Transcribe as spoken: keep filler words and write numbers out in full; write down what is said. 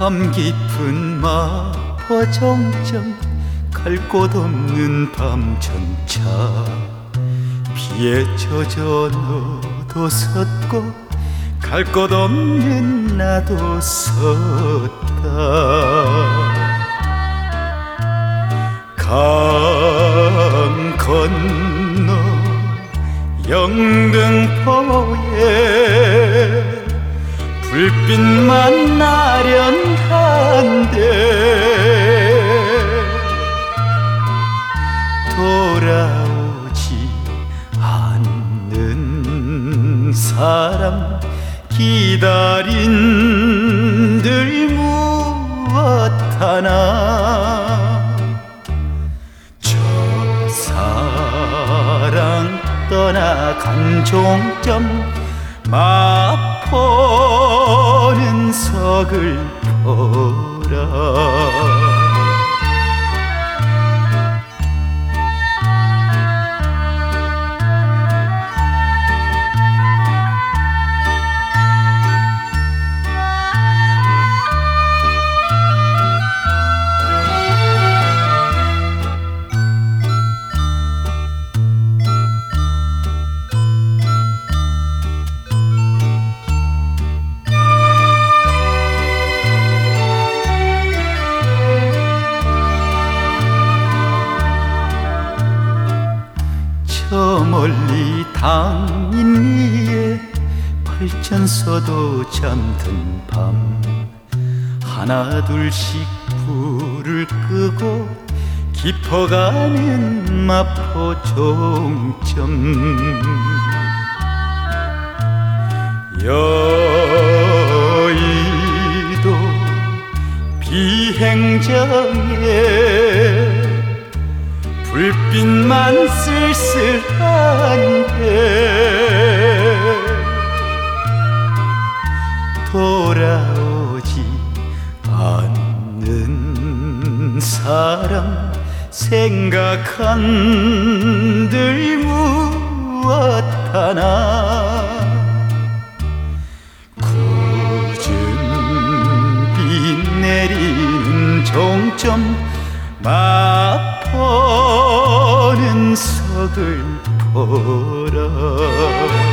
밤 깊은 마포 정점, 갈 곳 없는 밤전차. 비에 젖어 너도 섰고 갈 곳 없는 나도 섰다. 강 건너 영등포에 불빛만 나련한데 돌아오지 않는 사람 기다린들 무엇 하나. 저 사랑 떠나간 종점 마포는 서글퍼라. 저 멀리 당인 위에 발전소도 잠든 밤, 하나 둘씩 불을 끄고 깊어가는 마포 종점. 여의도 비행장에 불빛만 쓸쓸한데 돌아오지 않는 사람 생각한들 무엇 하나. 굳은 비 내리는 종점 마포는 서글퍼라.